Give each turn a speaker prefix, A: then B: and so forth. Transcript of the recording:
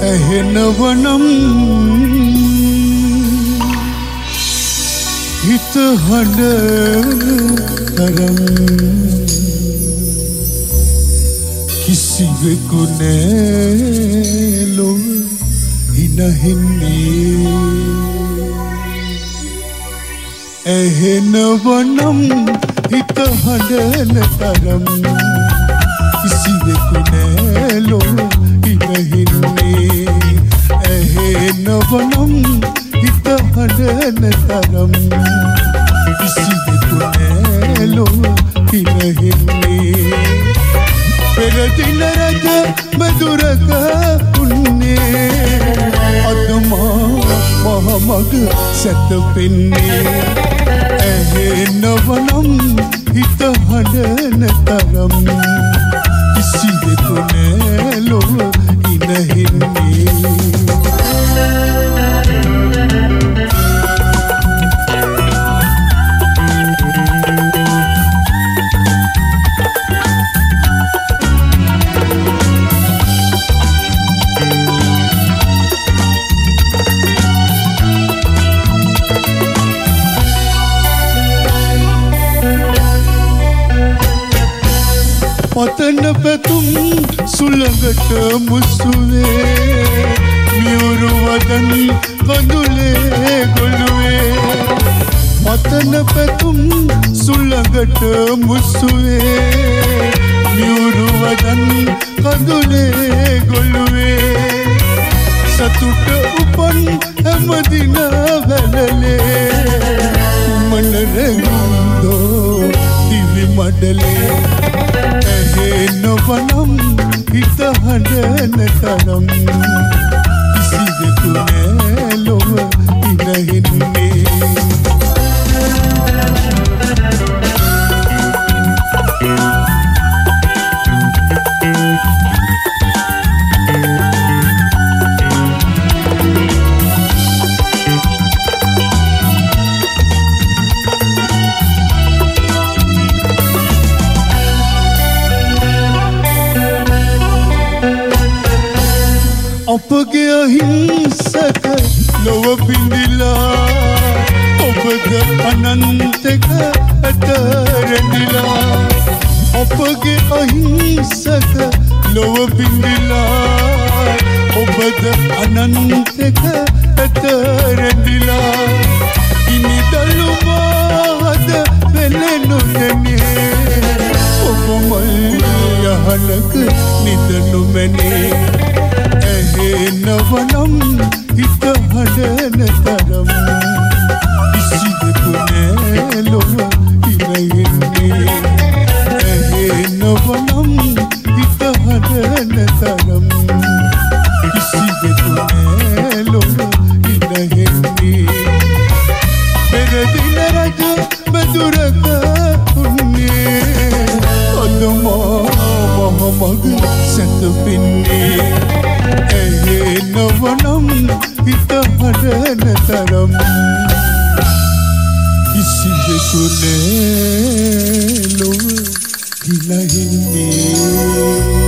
A: ඇහෙනවනම් හිත හඬ තරම් කිසිවෙකු නෑ ලොව හිනහෙන්නේ ඇහෙනවනම් හිත හඬන තරම් කිසිවෙකු නෑ ලොව හිනහෙන්නේ ඇහෙනවනම් හිත හඬන තරම් කිසිවෙකු නෑ ලොව හිනහෙන්නේ පෙරදින රජ මధుරක උන්නේ අදමා මහමග සැතපෙන්නේ ඇහෙනවනම් හිත හඬන තරම් කිසිවෙකු නෑ ලොව හිනහෙන්නේ පතන පැතුම් සුළඟට මුසුවේ මියුරු වදන් කඳුලේ ගොළුවේ පතන පැතුම් සුළඟට මුසුවේ මියුරු වදන් කඳුලේ ගොළුවේ සතුට උපන් හැමදින වැළලේ මනරගුන්දෝ දිවි මඩලේ ඇහෙනවනම් හිත හඬන තරම් කිසිවෙකු නෑ ලොව හිනහෙන්නේ අපගේ අහිංසක ලොව බිඳිලා ඔබද අනන්තක ඇතරැඳිලා අපගේ අහිංසක ලොව බිඳිලා ඔබද අනන්තක ඇතරැඳිලා ඉනිදළුමාද වෙලෙනු නෙමේ ඔබ මල් යහනක නිදනු මැනේ ඇහෙනවනම් හිත හඬන තරම් කිසිවෙකු නෑ ලොව හිනහෙන්නේ ඇහෙනවනම් හිත හඬන තරම් කිසිවෙකු නෑ ලොව හිනහෙන්නේ පෙරදින රජ මధుරක උන්නේ අදමා මහමග සැතපෙන්නේ ඇහෙනවනම් හිත හඬන තරම් කිසිවෙකු නෑ ලොව හිනහෙන්නේ